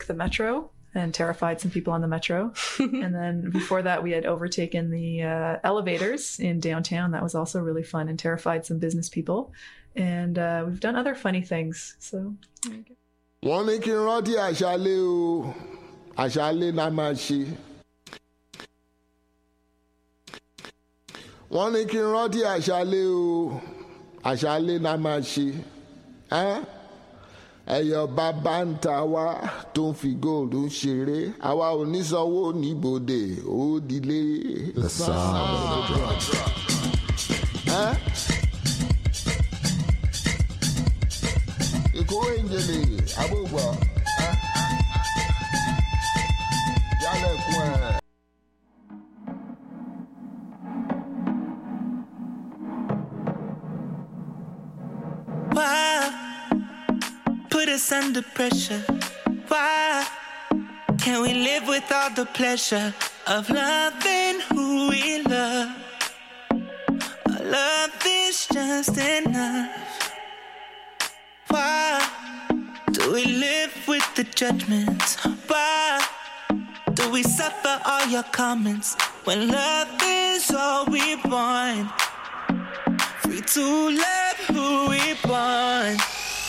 the metro and terrified some people on the metro. And then before that, we had overtaken the elevators in downtown. That was also really fun and terrified some business people. And we've done other funny things. So wọ́n ní kí n rántí àṣálẹ́ o, àṣálẹ́ náà máa ṣe. Wọ́n ní kí n rántí àṣálẹ́ o, àṣálẹ́ náà máa ṣe. Ẹyọ bàbá ń ta wá tó ń fi góòlù ń ṣeré, àwa ò ní sanwó níbodè ó dilé. The sound of the drum. Ìkórè ìjèlè àbúgbọ̀ yálẹ̀kùn ẹ̀. Why put us under pressure? Why can't we live with all the pleasure of loving who we love? Our love is just enough. Why do we live with the judgments? Why do we suffer all your comments when love is all we want? Free to love who we want.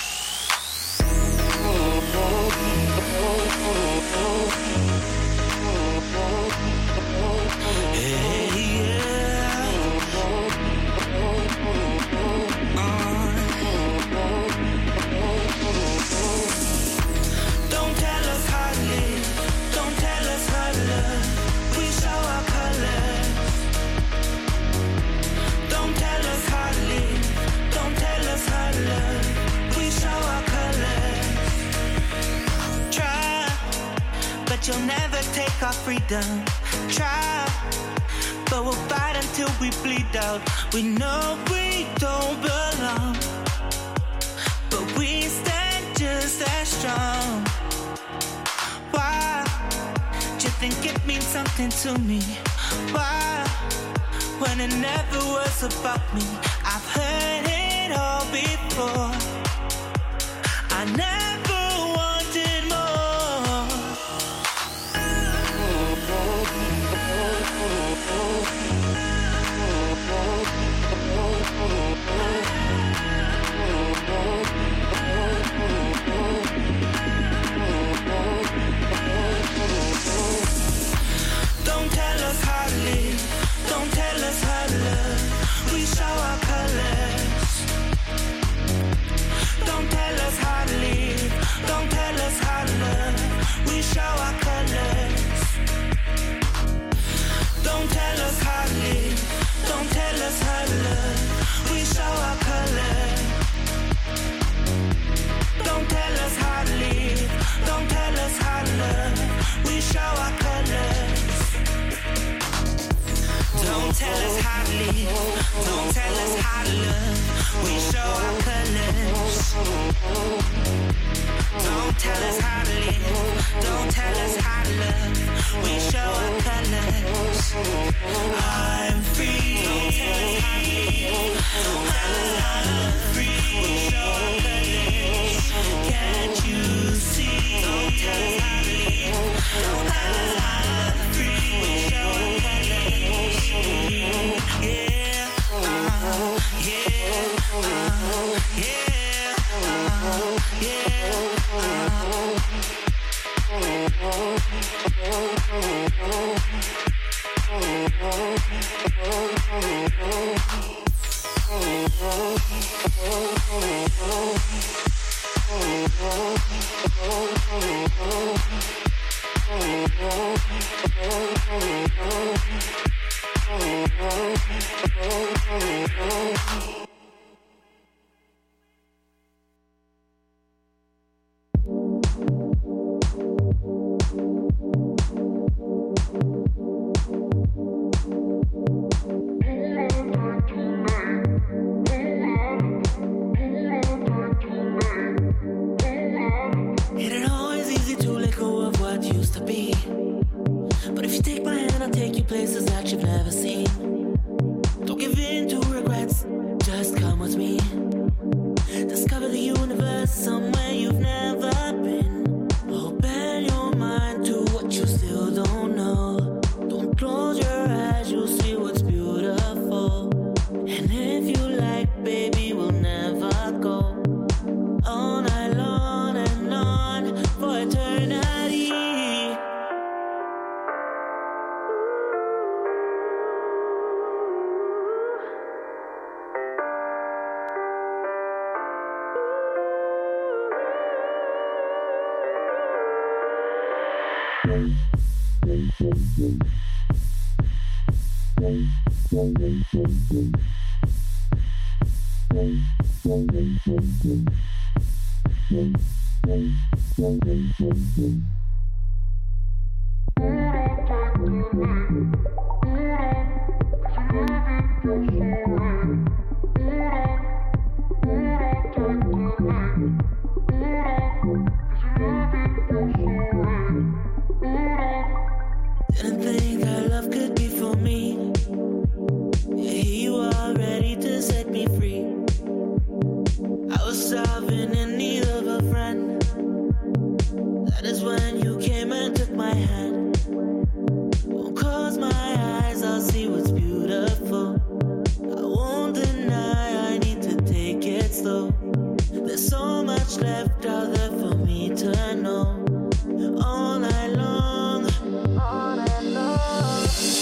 You'll never take our freedom. Try, but we'll fight until we bleed out. We know we don't belong, but we stand just as strong. Why do you think it means something to me? Why, when it never was about me? I've heard it all before. I never wanted more. Don't tell us how to live, don't tell us how to love. We show our colors. Don't tell us how to live, don't tell us how to love. We show our colors. Don't tell us how to live, don't tell us how to love. We show our colors. Don't tell us how to live, don't tell us how to love. We show our colors. Don't tell us how to live, don't tell us how to love. We show our colors. Don't tell us how to live, don't tell us how to love. We show our colors. I'm free. Don't tell us how to live, don't tell us how to love. Free. We show our colors. Can't you see? Don't tell us how to live, don't tell us how to love. Free. We show our colors. Yeah, Didn't think that love could be for me. Yeah, here you are, ready to set me free. I was starving in need of a friend. That is when you came and took my hand. Won't close my eyes, I'll see what's beautiful. I won't deny, I need to take it slow. There's so much left out there for me to know. All night long, all night long.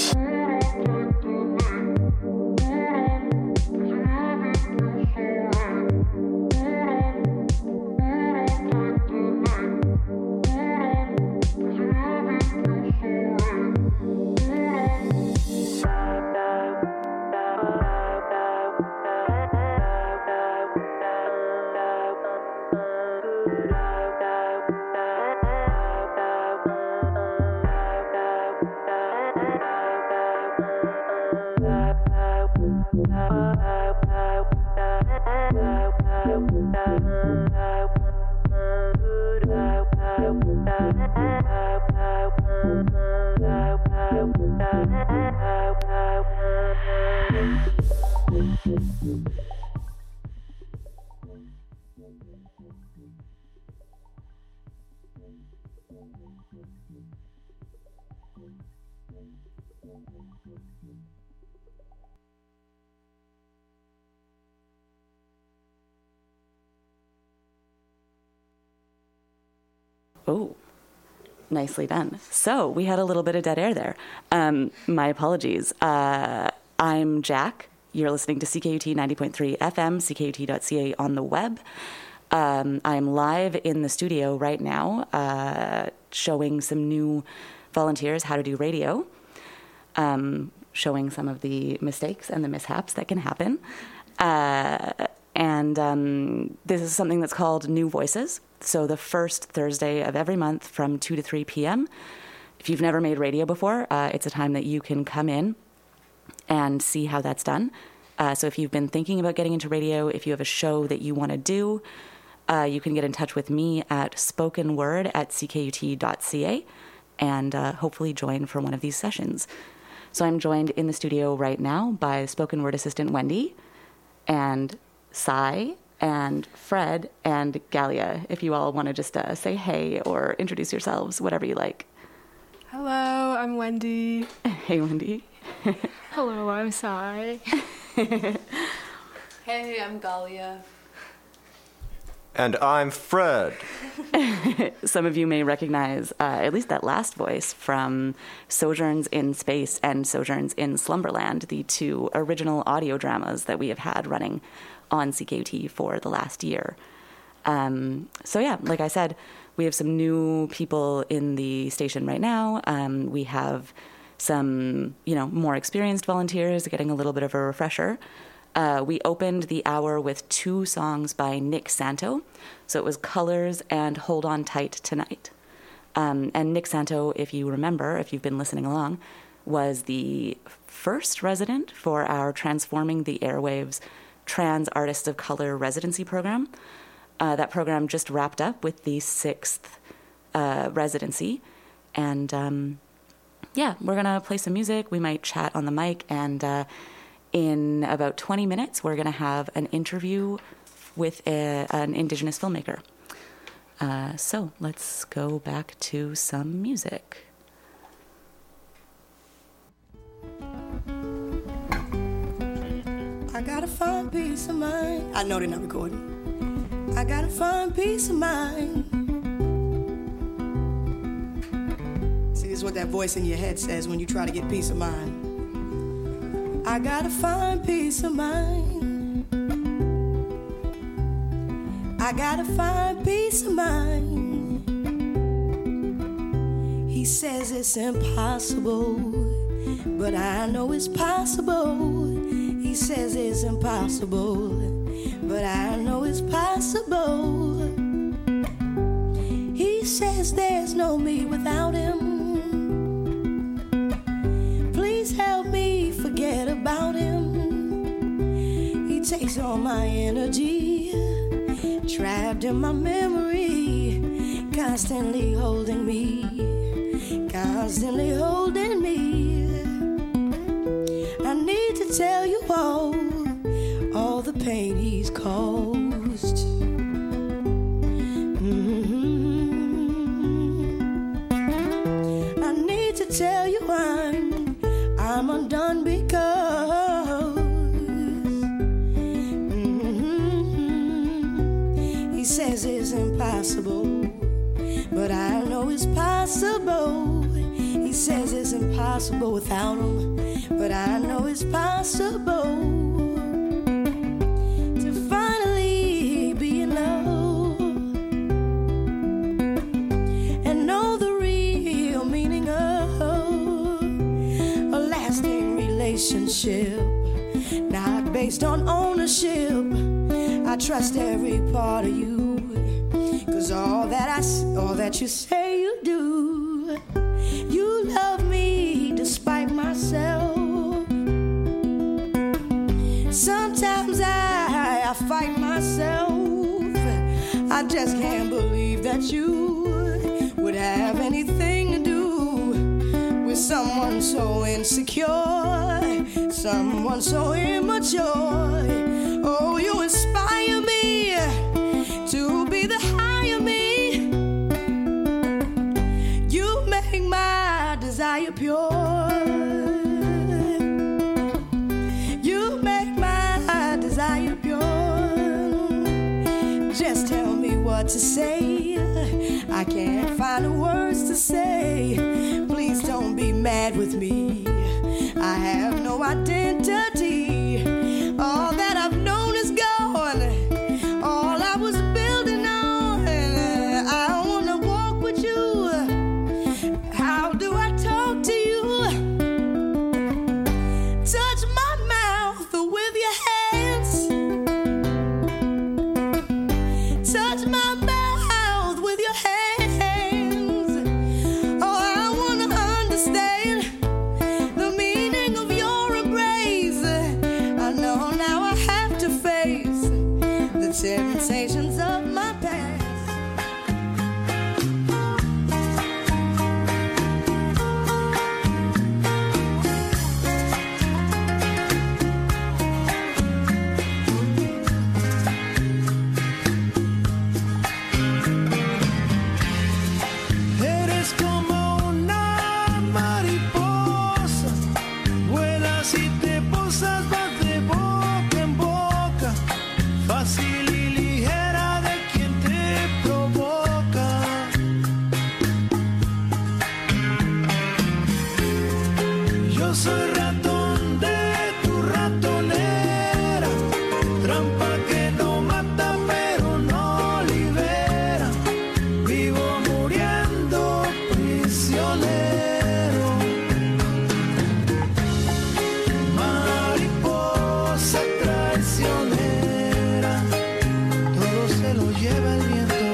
Oh, nicely done. So we had a little bit of dead air there. My apologies. I'm Jack. You're listening to CKUT 90.3 FM, ckut.ca on the web. I'm live in the studio right now, showing some new volunteers how to do radio, showing some of the mistakes and the mishaps that can happen. And this is something that's called New Voices. So the first Thursday of every month from 2 to 3 p.m. If you've never made radio before, it's a time that you can come in and see how that's done. So if you've been thinking about getting into radio, if you have a show that you want to do, you can get in touch with me at spokenword@ckut.ca and hopefully join for one of these sessions. So I'm joined in the studio right now by spoken word assistant Wendy and Sai and Fred and Galia, if you all want to just say hey or introduce yourselves, whatever you like. Hello, I'm Wendy. Hey, Wendy. Hello, I'm Sai. Hey, I'm Galia. And I'm Fred. Some of you may recognize at least that last voice from Sojourns in Space and Sojourns in Slumberland, the two original audio dramas that we have had running on CKUT for the last year. So yeah, like I said, we have some new people in the station right now. We have some, more experienced volunteers getting a little bit of a refresher. We opened the hour with 2 songs by Nick Santo. So it was Colors and Hold On Tight Tonight. And Nick Santo, if you remember, if you've been listening along, was the first resident for our Transforming the Airwaves Trans Artists of Color residency program. That program just wrapped up with the 6th residency. And we're going to play some music. We might chat on the mic. And in about 20 minutes, we're going to have an interview with an Indigenous filmmaker. So let's go back to some music. I gotta find peace of mind. I know they're not recording. I gotta find peace of mind. See, this is what that voice in your head says when you try to get peace of mind. I gotta find peace of mind. I gotta find peace of mind. He He says it's impossible, but I know it's possible. He says it's impossible, but I know it's possible. He says there's no me without him. Please help me forget about him. He takes all my energy, trapped in my memory, constantly holding me, constantly holding me. I need to tell you all the pain he's caused. I need to tell you I'm undone because he says it's impossible, but I know it's possible. He says it's impossible without him, but I know it's possible to finally be in love and know the real meaning of a lasting relationship, not based on ownership. I trust every part of you, 'cause all that you say you do, you love me despite myself. Sometimes I fight myself. I just can't believe that you would have anything to do with someone so insecure, someone so immature. Oh, you inspire me to be the higher me. You make my desire pure. You make my desire pure. Just tell me what to say. I can't find the words to say. Please don't be mad with me. I have no identity. All that I've known is gone. All I was building on. I wanna walk with you. How do I talk to you? Touch my mouth with your hands. Touch my mouth with your hands. Oh, I wanna understand the meaning of your embrace. I know now I have to face the temptations of my past. Eres como una mariposa, vuelas y te posas, vas de boca en boca, fácil y ligera de quien te provoca. Yo soy ratón de tu ratonera, trampa que no mata pero no libera. Vivo muriendo prisionero. Mariposa traicionera, todo se lo lleva el viento.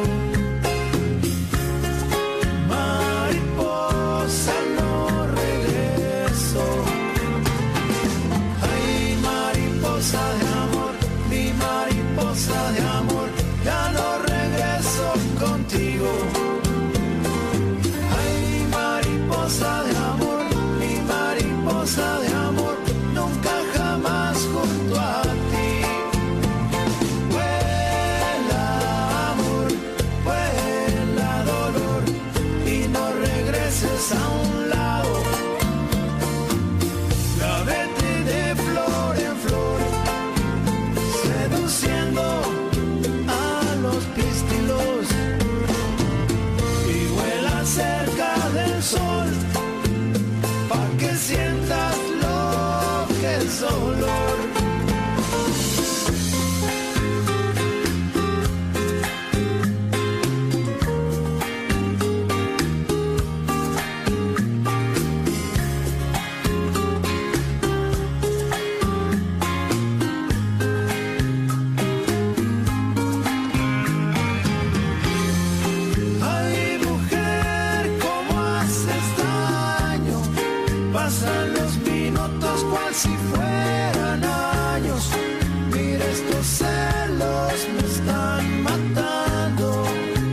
Mariposa no regreso. Ay, mariposa de amor, mi mariposa de amor, ya no regreso contigo. Ay, mariposa de amor, mi mariposa de amor, nunca jamás junto a ti. Vuela amor, vuela dolor, y no regreses a un lado. Ya vete de flor en flor, seduciendo a los pistilos, y vuela cerca del sol, pa' que sientas lo que es dolor. pasan los minutos cual si fueran años. Mira, estos celos me están matando.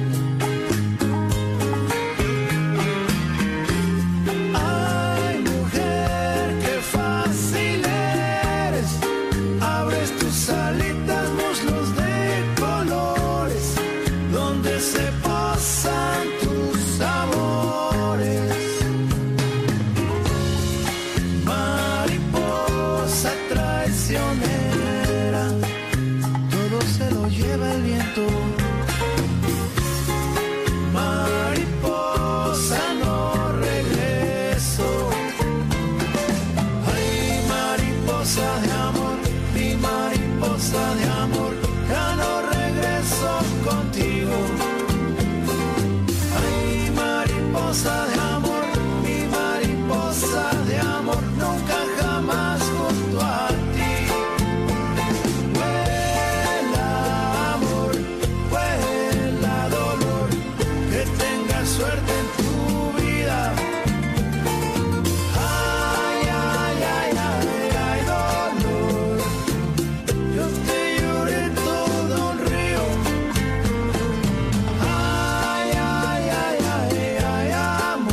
Ay, mujer, qué fácil eres. Abres tus alitas, muslos de colores, donde se pasan tus amores. Mariposa traicionera, todo se lo lleva el viento. Mariposa, no regreso. Ay, mariposa de amor, mi mariposa de amor, ya no regreso contigo. Ay, mariposa de amor, mi mariposa de amor, nunca jamás junto a ti. Vuela amor, vuela dolor, que tengas suerte en tu vida. Ay, ay, ay, ay, ay, dolor, yo te lloré todo un río. Ay, ay, ay, ay, ay, amor.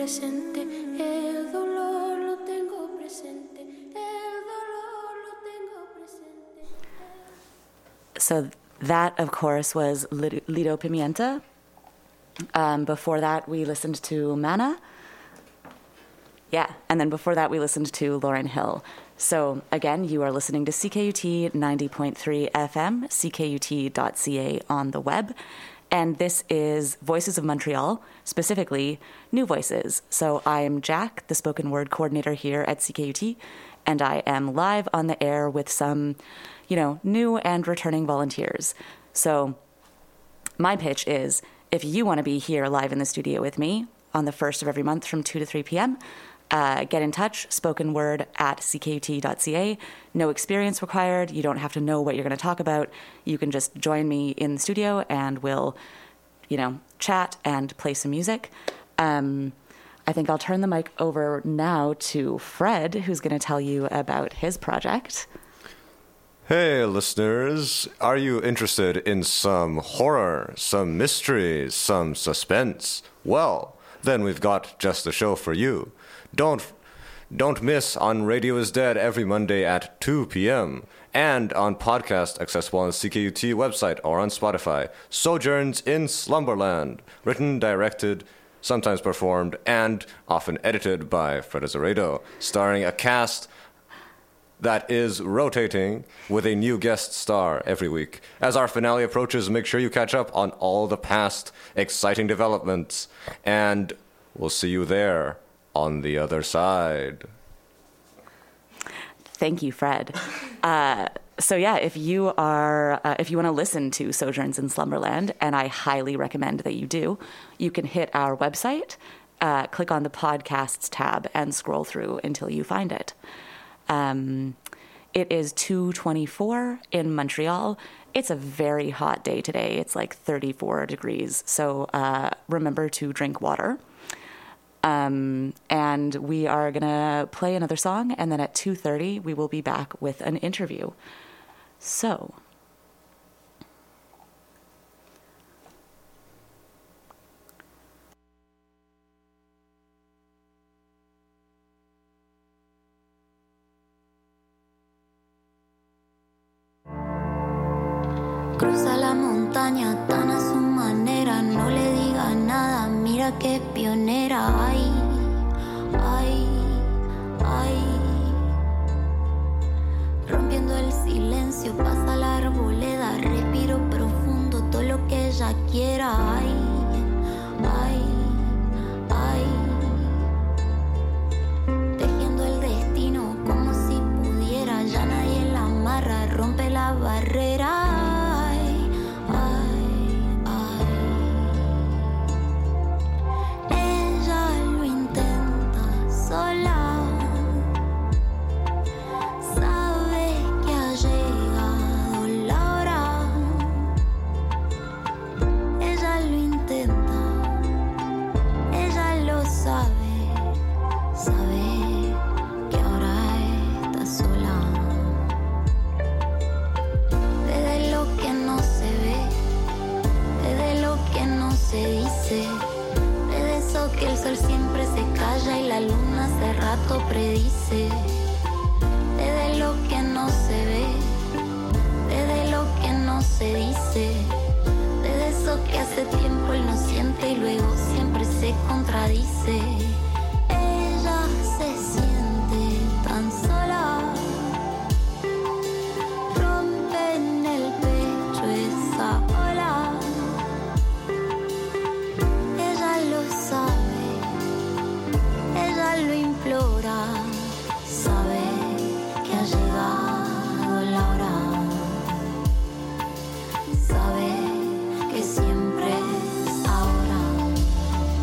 presente, el dolor lo tengo presente, el dolor lo tengo presente. So that, of course, was Lido Pimienta. Before that, we listened to Mana. Yeah, and then before that, we listened to Lauryn Hill. So again, you are listening to CKUT 90.3 FM, ckut.ca on the web. And this is Voices of Montreal, specifically New Voices. So I am Jack, the spoken word coordinator here at CKUT, and I am live on the air with some, new and returning volunteers. So my pitch is, if you want to be here live in the studio with me on the first of every month from 2 to 3 p.m., get in touch, spokenword@ckut.ca. No experience required. You don't have to know what you're going to talk about. You can just join me in the studio and we'll, chat and play some music. I think I'll turn the mic over now to Fred, who's going to tell you about his project. Hey, listeners. Are you interested in some horror, some mystery, some suspense? Well, then we've got just the show for you. Don't miss On Radio is Dead every Monday at 2 p.m. and on podcast accessible on the CKUT website or on Spotify. Sojourns in Slumberland, written, directed, sometimes performed, and often edited by Fred Azeredo, starring a cast that is rotating with a new guest star every week. As our finale approaches, make sure you catch up on all the past exciting developments, and we'll see you there on the other side. Thank you, Fred. So yeah, if you want to listen to Sojourns in Slumberland, and I highly recommend that you do, you can hit our website, click on the podcasts tab, and scroll through until you find it. It is 2:24 in Montreal. It's a very hot day today. It's like 34 degrees. So remember to drink water. And we are going to play another song, and then at 2:30 we will be back with an interview. So Cruza la montaña tan a su manera, no le diga nada, mira que es pionera. Ay, ay, ay. Rompiendo el silencio, pasa la arboleda, respiro profundo, todo lo que ella quiera. Ay, ay, ay. Tejiendo el destino como si pudiera, ya nadie la amarra, rompe la barrera. Y la luna hace rato predice, desde lo que no se ve, desde lo que no se dice, desde eso que hace tiempo él no siente y luego siempre se contradice. Ella se siente tan sola, rompe en el pecho esa ola, ella lo sabe. Ella lo implora, sabe que ha llegado la hora, sabe que siempre es ahora.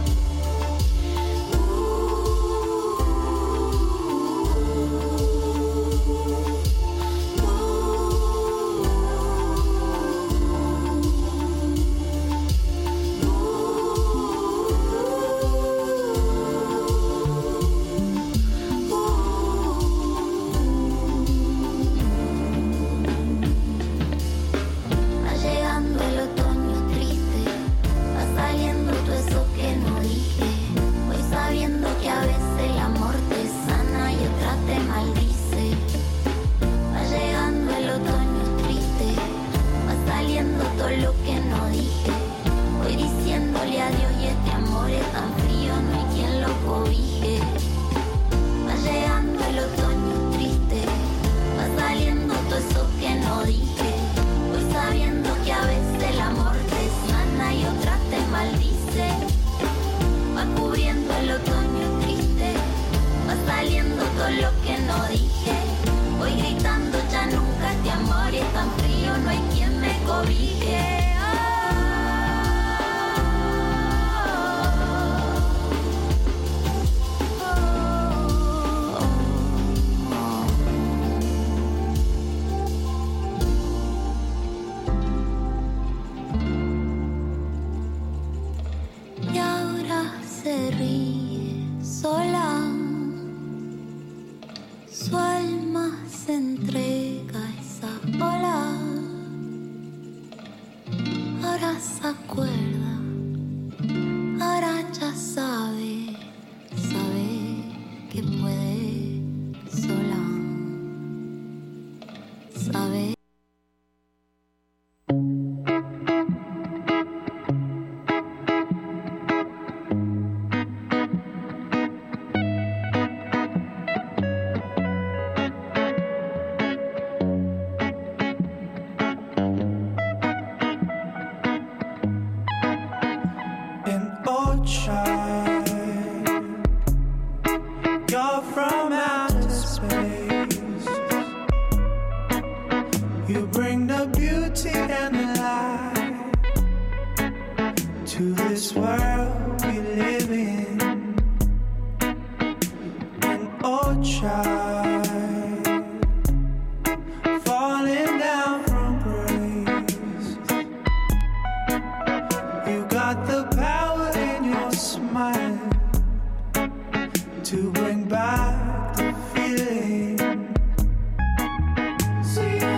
el otoño triste, va saliendo todo lo que no dije. Voy gritando ya nunca este amor y es tan frío, no hay quien me cobije. Y ahora se ríe sola, su alma se entrega a esa ola. Ahora se acuerda, ahora ya sabe, sabe que puede sola, sabe. You're from outer space. You bring the beauty and the light to this world we live in. An old child falling down from grace. You got the power in your smile to bring back the feeling. See you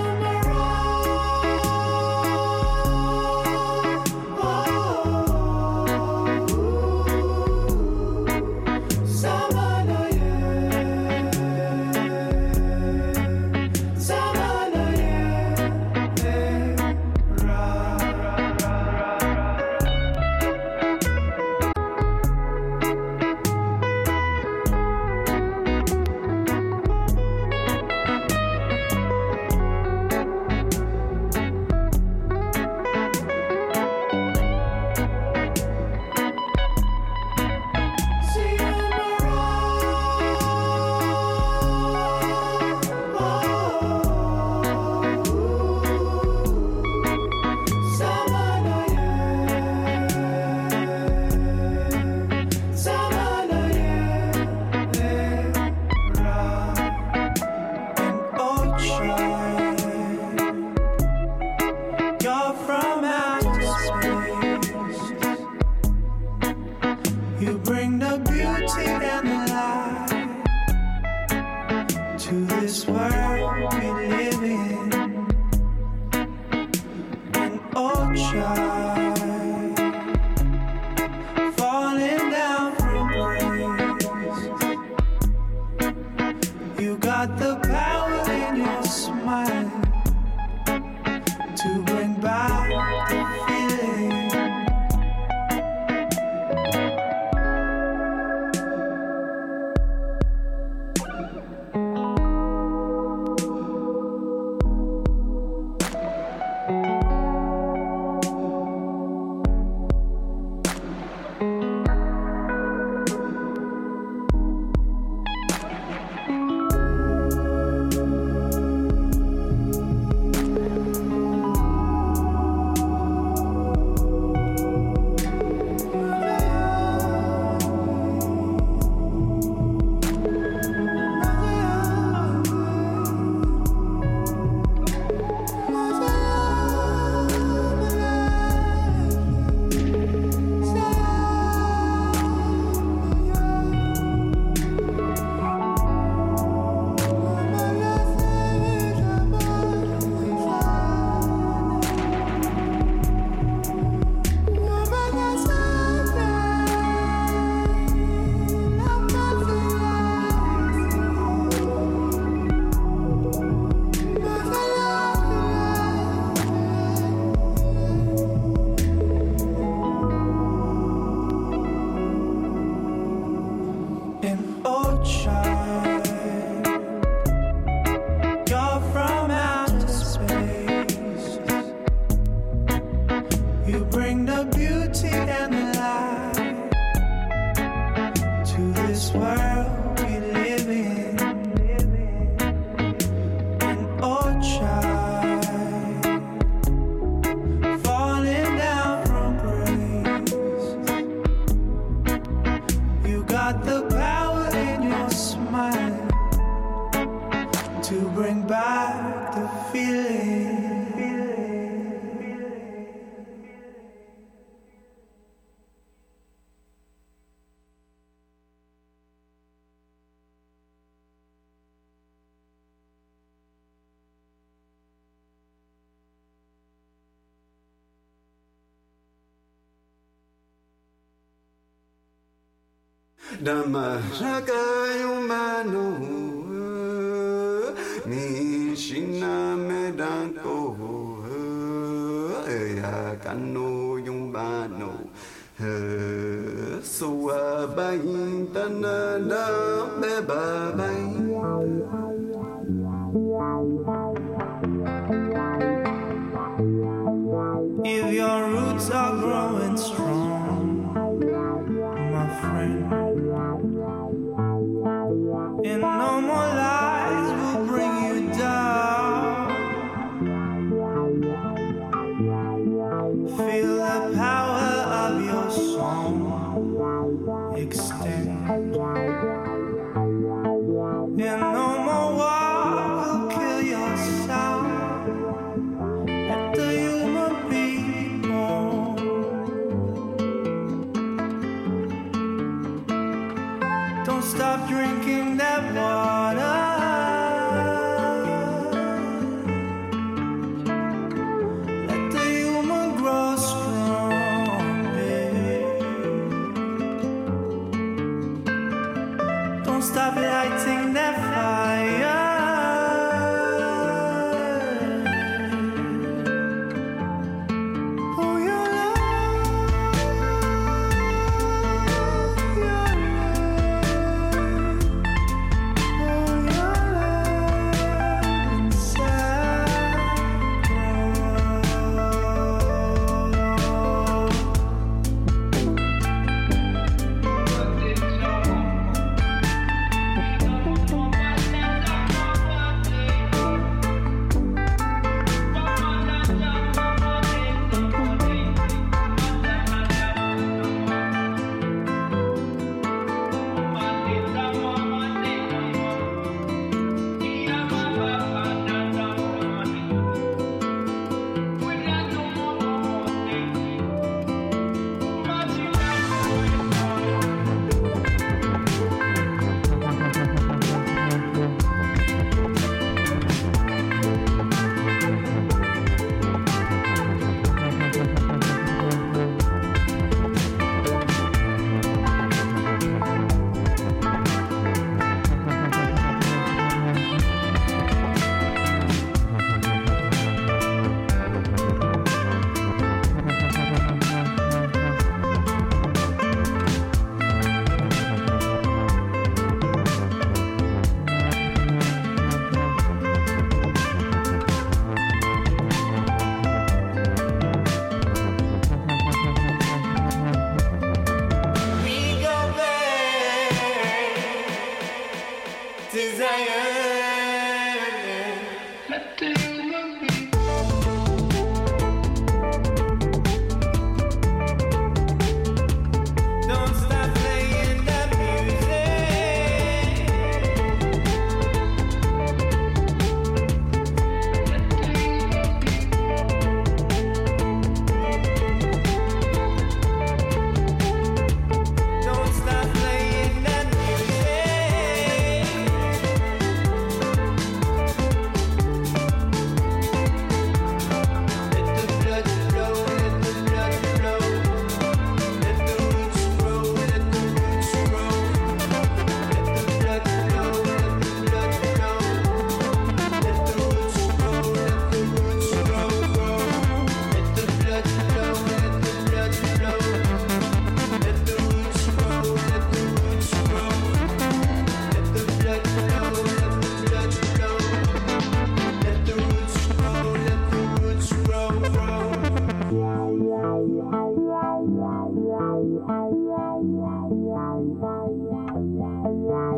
this world we live in. An old child falling down from grace. You got the power in your smile to bring back the feeling. Dhamma Rakayumano Mishina Medanko Yakano Yumbano Suabain Tanada Bebabain. If your roots are growing strong, my friend, and no more lies will bring you down. Feel the power of your song extend, and no more war will kill your sound. Let the human be born. Don't stop drinking that water. Let the human grow strong. Don't stop lighting that fire. Oh, your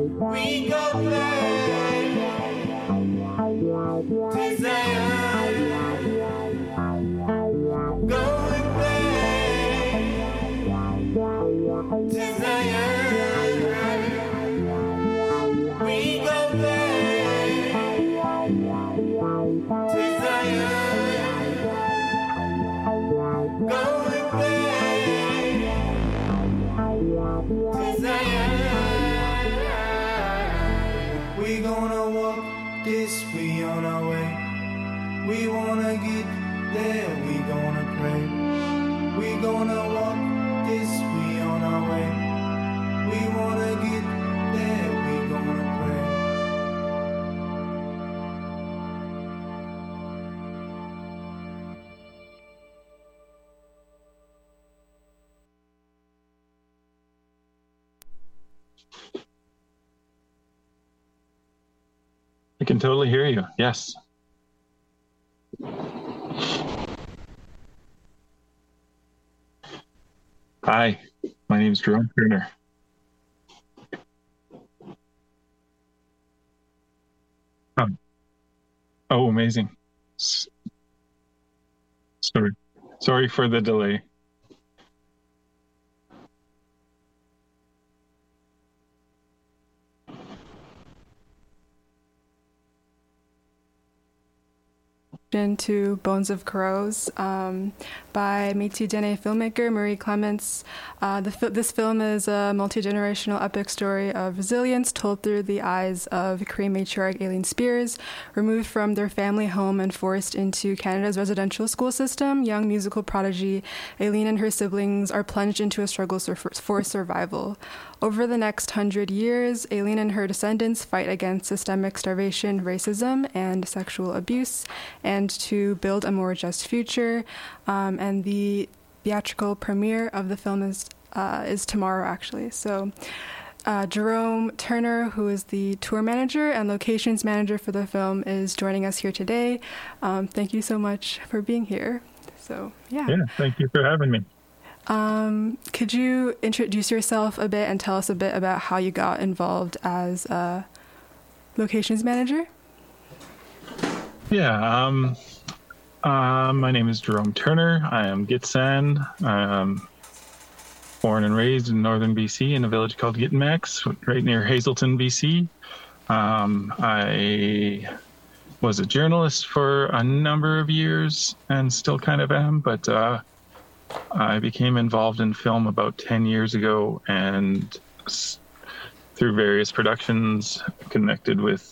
We go play to Zion. Go and play to Zion. We go play to Zion. Go and play to Zion. We gonna walk this way on our way. We wanna get there, we gonna pray. We gonna walk this way on our way. We wanna get there, we gonna pray. I can totally hear you. Yes. Hi, my name is Jerome Turner. Oh, amazing. Sorry for the delay. To Bones of Crows by Métis Dene filmmaker Marie Clements. This film is a multi-generational epic story of resilience told through the eyes of Cree matriarch Aileen Spears. Removed from their family home and forced into Canada's residential school system, young musical prodigy Aileen and her siblings are plunged into a struggle for survival. Over the next 100 years, Aileen and her descendants fight against systemic starvation, racism, and sexual abuse, and to build a more just future. And the theatrical premiere of the film is tomorrow, actually. So Jerome Turner, who is the tour manager and locations manager for the film, is joining us here today. Thank you so much for being here. So, yeah. Yeah, thank you for having me. Could you introduce yourself a bit and tell us a bit about how you got involved as a locations manager? Yeah, my name is Jerome Turner. I am Gitxsan. I'm born and raised in northern BC in a village called Gittimax, right near Hazelton, BC. I was a journalist for a number of years and still kind of am, but I became involved in film about 10 years ago, and through various productions connected with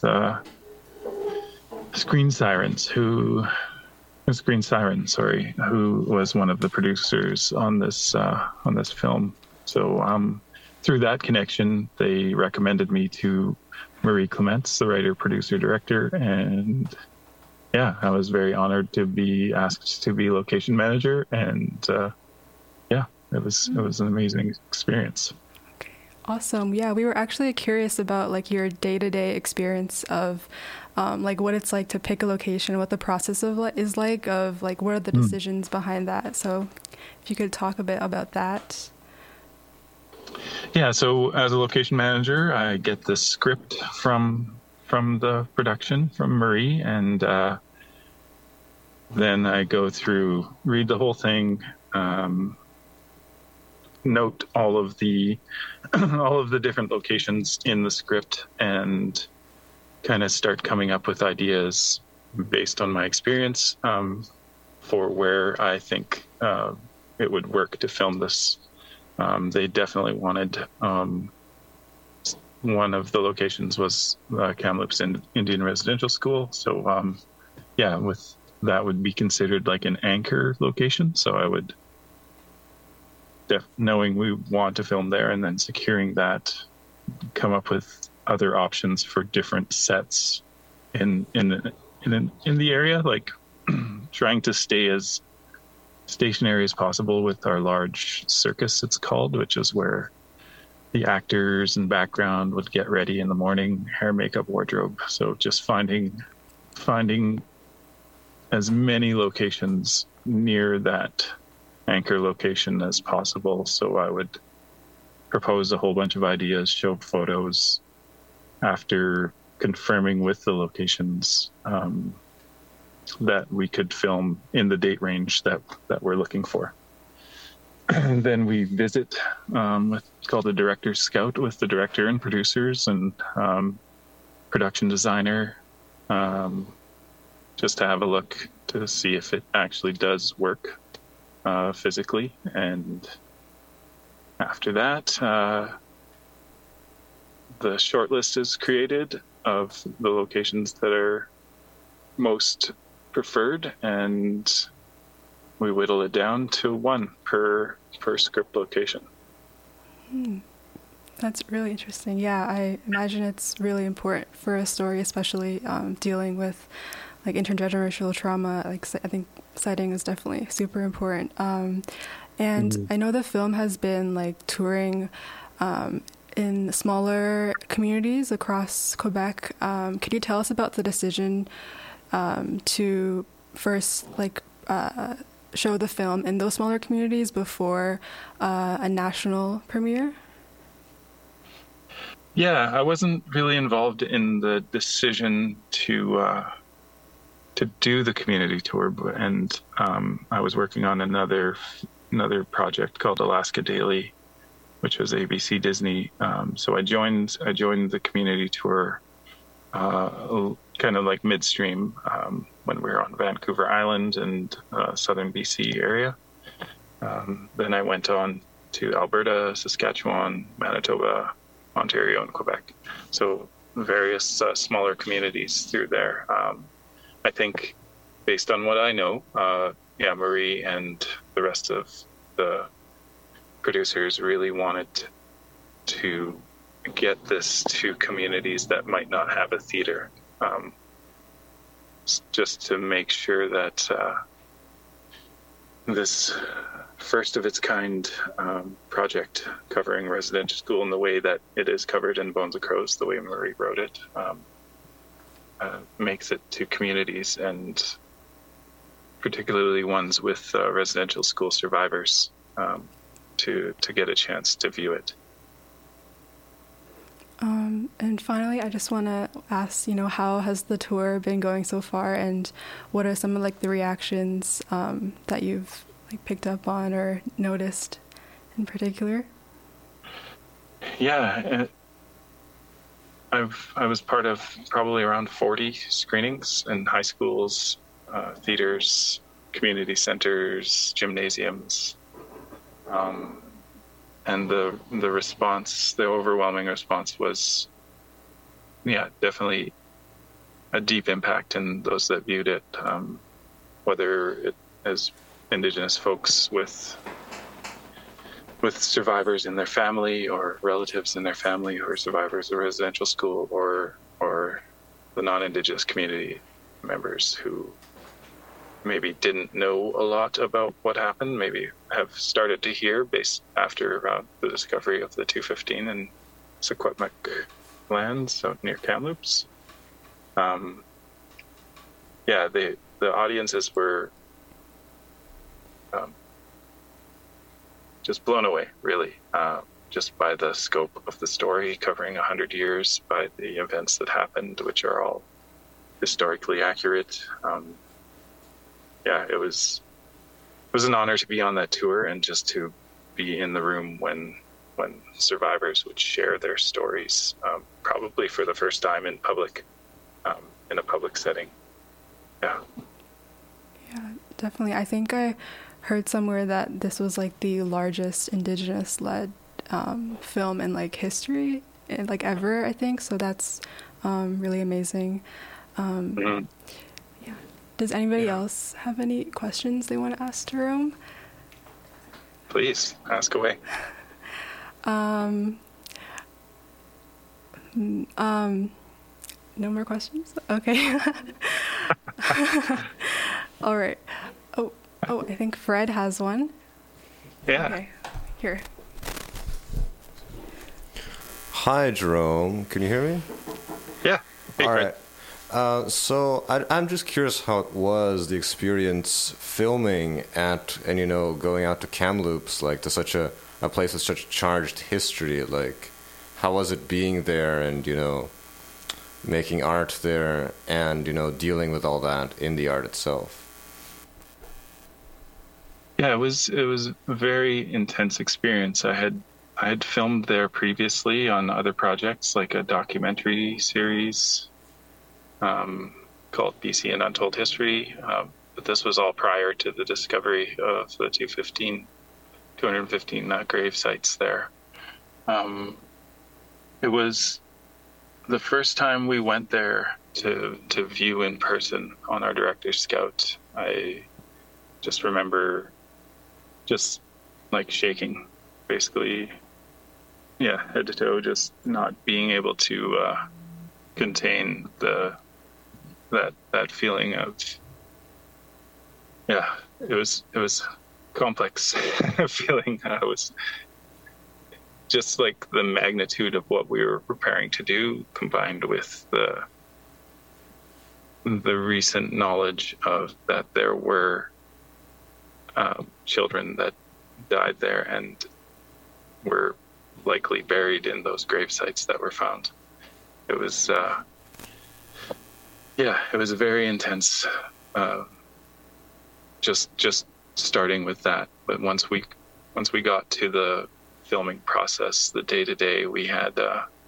Screen Sirens, who was one of the producers on this film. So through that connection, they recommended me to Marie Clements, the writer, producer, director, and yeah, I was very honored to be asked to be location manager, and it was an amazing experience. Okay, awesome. Yeah, we were actually curious about like your day-to-day experience of like what it's like to pick a location, what the process is like what are the decisions behind that. So if you could talk a bit about that. Yeah, so as a location manager, I get the script from the production from Marie, and then I go through, read the whole thing, note all of the different locations in the script, and kind of start coming up with ideas based on my experience for where I think it would work to film this. They definitely wanted one of the locations was Kamloops Indian Residential School. So with that would be considered like an anchor location. So I would, knowing we want to film there and then securing that, come up with other options for different sets in the area, like trying to stay as stationary as possible with our large circus, it's called, which is where the actors and background would get ready in the morning, hair, makeup, wardrobe. So just finding as many locations near that anchor location as possible. So I would propose a whole bunch of ideas, show photos, after confirming with the locations that we could film in the date range that we're looking for. And then we visit it's called a director's scout with the director and producers and production designer, just to have a look to see if it actually does work physically. And after that, the short list is created of the locations that are most preferred, and we whittle it down to one per script location. That's really interesting. Yeah, I imagine it's really important for a story, especially dealing with like intergenerational trauma. Like I think sighting is definitely super important. And I know the film has been like touring in smaller communities across Quebec. Could you tell us about the decision to first like show the film in those smaller communities before a national premiere? Yeah, I wasn't really involved in the decision to do the community tour, and I was working on another project called Alaska Daily, which was ABC Disney. So I joined the community tour kind of like midstream when we were on Vancouver Island and southern BC area. Then I went on to Alberta, Saskatchewan, Manitoba, Ontario, and Quebec. So various smaller communities through there. I think based on what I know, Marie and the rest of the producers really wanted to get this to communities that might not have a theater, just to make sure that this first of its kind project covering residential school in the way that it is covered in Bones of Crows, the way Marie wrote it, makes it to communities, and particularly ones with residential school survivors, to get a chance to view it. And finally, I just want to ask, how has the tour been going so far, and what are some of like the reactions that you've like picked up on or noticed in particular? Yeah, I was part of probably around 40 screenings in high schools, theaters, community centers, gymnasiums, and the response, the overwhelming response was, definitely a deep impact in those that viewed it, whether it as Indigenous folks with survivors in their family or relatives in their family who are survivors of residential school, or the non-Indigenous community members who maybe didn't know a lot about what happened, maybe have started to hear based after the discovery of the 215 in Secwepemc lands out near Kamloops. The audiences were just blown away, really, just by the scope of the story, covering 100 years, by the events that happened, which are all historically accurate. It was an honor to be on that tour and just to be in the room when survivors would share their stories, probably for the first time in public, in a public setting. Yeah, definitely. I think I heard somewhere that this was like the largest Indigenous-led film in like history, like ever, I think. So that's really amazing. Does anybody else have any questions they want to ask Jerome? Please, ask away. No more questions? Okay. All right. Oh, I think Fred has one. Yeah. Okay. Here. Hi, Jerome. Can you hear me? Yeah. Hey, all Fred. right. So I'm just curious how it was, the experience filming at, and going out to Kamloops, like to such a place with such charged history. Like, how was it being there, and making art there and, dealing with all that in the art itself? Yeah, it was a very intense experience. I had filmed there previously on other projects, like a documentary series called BC An Untold History, but this was all prior to the discovery of the 215 grave sites there. It was the first time we went there to view in person on our director's scout. I just remember just like shaking, basically, head to toe, just not being able to contain that feeling of, it was complex feeling. I was just like the magnitude of what we were preparing to do, combined with the recent knowledge of that there were children that died there and were likely buried in those grave sites that were found. It was it was very intense, just starting with that. But once we got to the filming process, the day-to-day, we had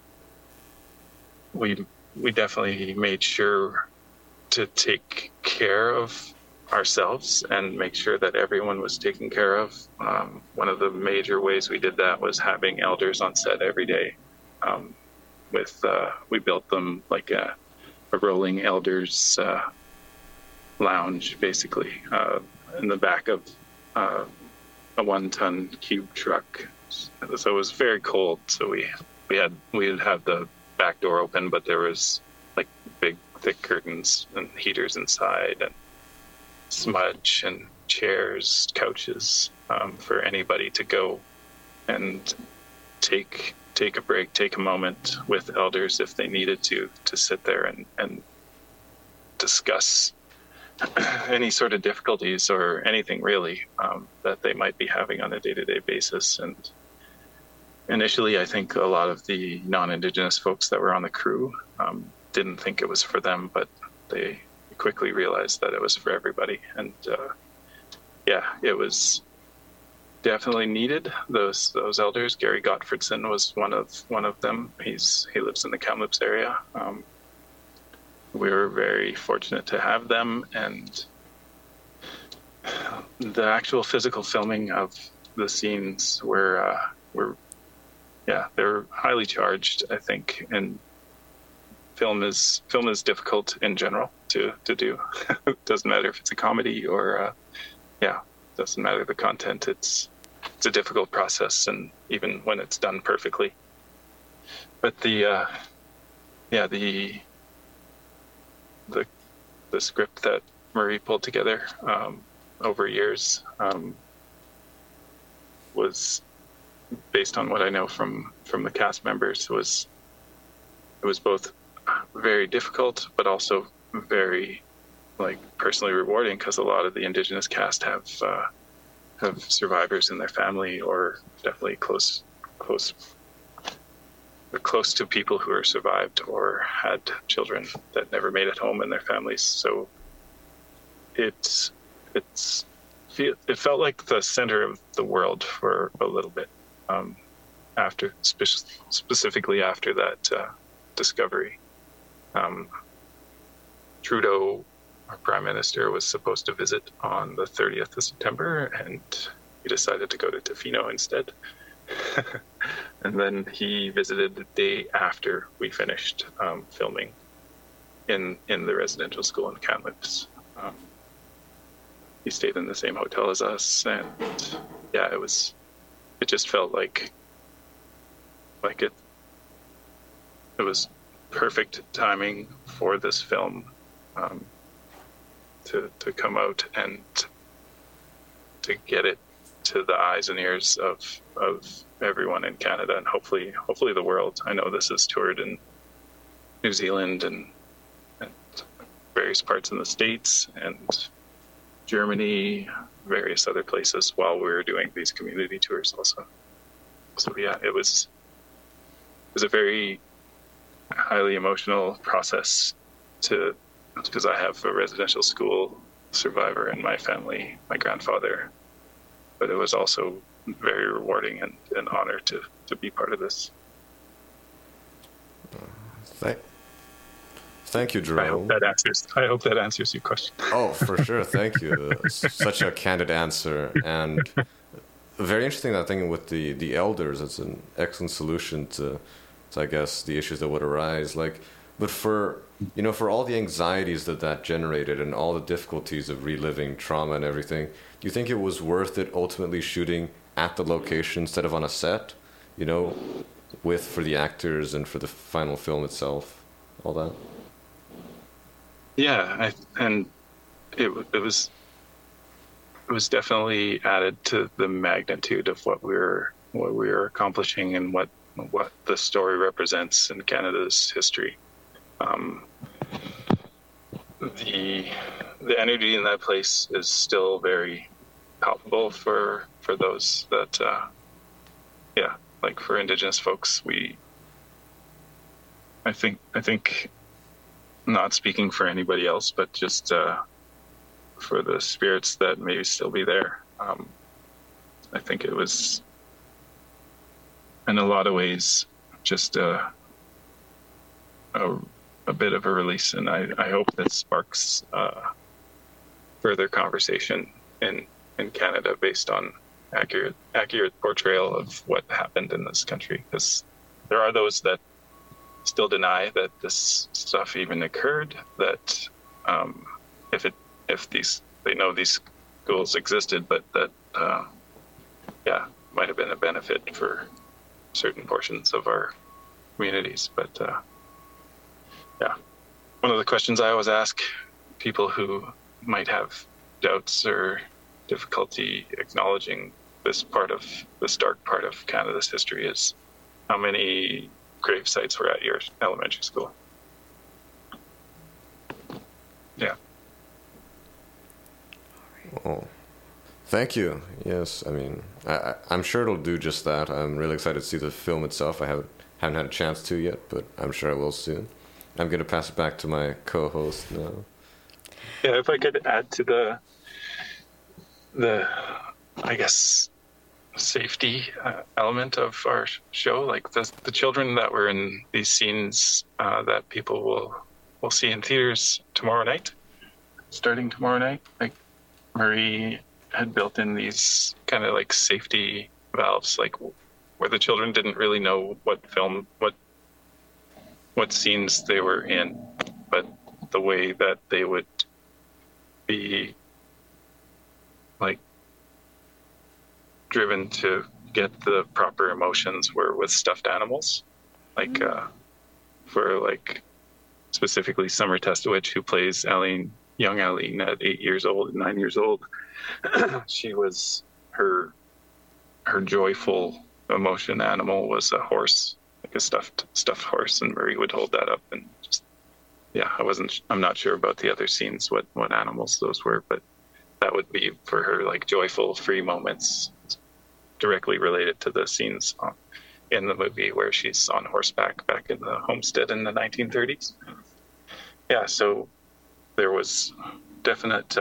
we definitely made sure to take care of ourselves and make sure that everyone was taken care of. One of the major ways we did that was having elders on set every day. We built them like a rolling elders lounge, basically, in the back of a 1-ton cube truck. So it was very cold. So we'd have the back door open, but there was like big thick curtains and heaters inside, and smudge and chairs, couches, for anybody to go and take a break, take a moment with elders if they needed to sit there and discuss any sort of difficulties or anything really that they might be having on a day-to-day basis. And initially, I think a lot of the non-Indigenous folks that were on the crew didn't think it was for them, but they quickly realized that it was for everybody. And it was definitely needed. Those elders. Gary Gottfredson was one of them. He lives in the Kamloops area. We were very fortunate to have them, and the actual physical filming of the scenes were they're highly charged, I think, and film is difficult in general to do. It doesn't matter if it's a comedy or doesn't matter the content. It's a difficult process, and even when it's done perfectly. But the script that Marie pulled together over years was based on what I know from the cast members. It was both very difficult, but also very personally rewarding, because a lot of the Indigenous cast have survivors in their family, or definitely close to people who are survived or had children that never made it home in their families. So it felt like the center of the world for a little bit specifically after that discovery. Trudeau, our Prime Minister, was supposed to visit on the 30th of September, and he decided to go to Tofino instead. And then he visited the day after we finished filming in the residential school in Kamloops. He stayed in the same hotel as us, and it just felt like it was perfect timing for this film to come out and to get it to the eyes and ears of everyone in Canada, and hopefully the world. I know this is toured in New Zealand and various parts in the States and Germany, various other places, while we were doing these community tours also. So it was a very highly emotional process because I have a residential school survivor in my family, my grandfather. But it was also very rewarding and an honor to be part of this. Thank you, Jerome. I hope that answers your question. Oh, for sure. Thank you. Such a candid answer. And very interesting, that thing with the elders. It's an excellent solution to I guess, the issues that would arise. But for all the anxieties that generated and all the difficulties of reliving trauma and everything, do you think it was worth it ultimately shooting at the location instead of on a set? For the actors and for the final film itself, all that? Yeah, and it was definitely added to the magnitude of what we were accomplishing and what the story represents in Canada's history. The energy in that place is still very palpable for those that for Indigenous folks. I think not speaking for anybody else, but just for the spirits that may still be there, I think it was in a lot of ways just a bit of a release, and I hope that sparks further conversation in Canada based on accurate portrayal of what happened in this country, because there are those that still deny that this stuff even occurred, that if they know these schools existed, but that might have been a benefit for certain portions of our communities. But one of the questions I always ask people who might have doubts or difficulty acknowledging this dark part of Canada's history is, how many grave sites were at your elementary school? Yeah. Oh, thank you. Yes, I mean, I'm sure it'll do just that. I'm really excited to see the film itself. I haven't had a chance to yet, but I'm sure I will soon. I'm going to pass it back to my co-host now. Yeah, if I could add to the I guess, safety element of our show, like the children that were in these scenes that people will see in theaters starting tomorrow night. Like, Marie had built in these kind of like safety valves, like where the children didn't really know what scenes they were in, but the way that they would be like driven to get the proper emotions were with stuffed animals, like for like specifically Summer Testowich, who plays young Aline at 8 years old and 9 years old. She was her joyful emotion animal was a horse, like a stuffed horse, and Marie would hold that up and just I'm not sure about the other scenes what animals those were, but that would be for her like joyful free moments directly related to the scenes in the movie where she's on horseback back in the homestead in the 1930s. Yeah, so there was definite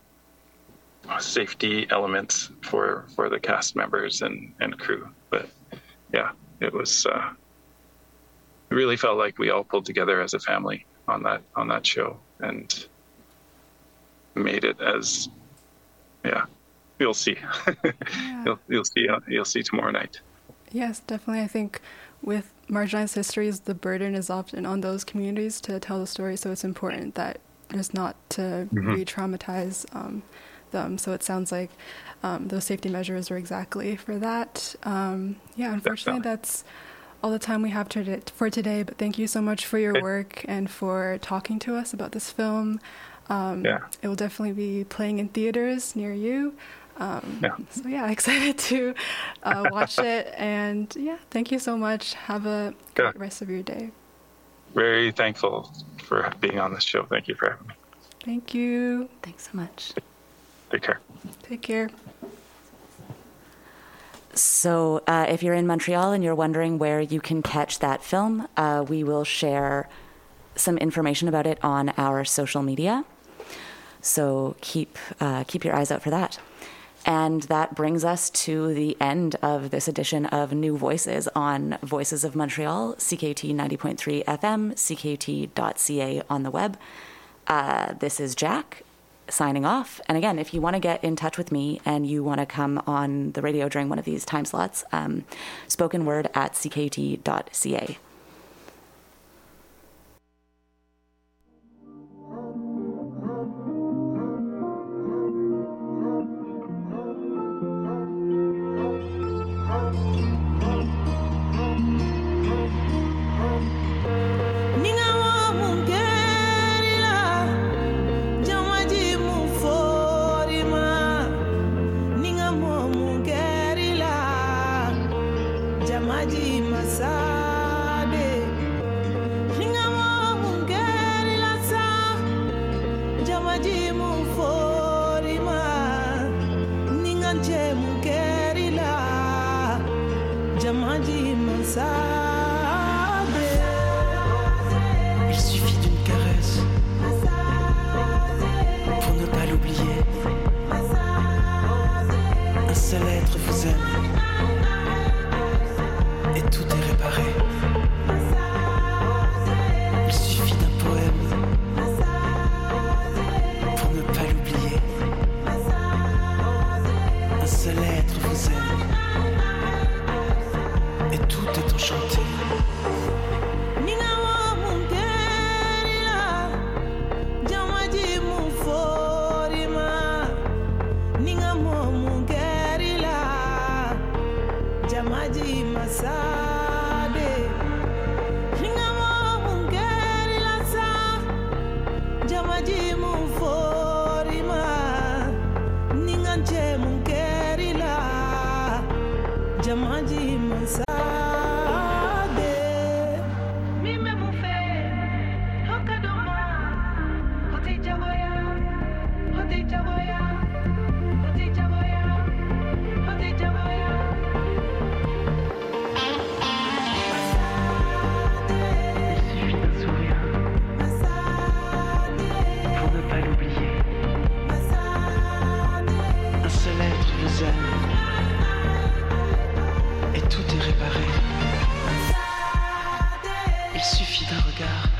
safety elements for the cast members and crew. But yeah, it was it really felt like we all pulled together as a family on that show and made it as you'll see. Yeah. You'll see tomorrow night. Yes, definitely. I think with marginalized histories, the burden is often on those communities to tell the story, so it's important that there's not to re-traumatize them. So it sounds like those safety measures are exactly for that. Unfortunately, that's all the time we have for today, but thank you so much for your work and for talking to us about this film. It will definitely be playing in theaters near you. So excited to watch it, and thank you so much. Have a great rest of your day. Very thankful for being on this show. Thank you for having me. Thank you. Thanks so much. Take care. Take care. So if you're in Montreal and you're wondering where you can catch that film, we will share some information about it on our social media. So keep your eyes out for that. And that brings us to the end of this edition of New Voices on Voices of Montreal, CKUT 90.3 FM, CKUT.ca on the web. This is Jack signing off. And again, if you want to get in touch with me and you want to come on the radio during one of these time slots, spoken word at CKUT.ca. Il suffit d'une caresse pour ne pas l'oublier. Un seul être vous aime et tout est réparé. Il suffit d'un poème pour ne pas l'oublier. Un seul être vous aime et tout est enchanté. Il suffit d'un regard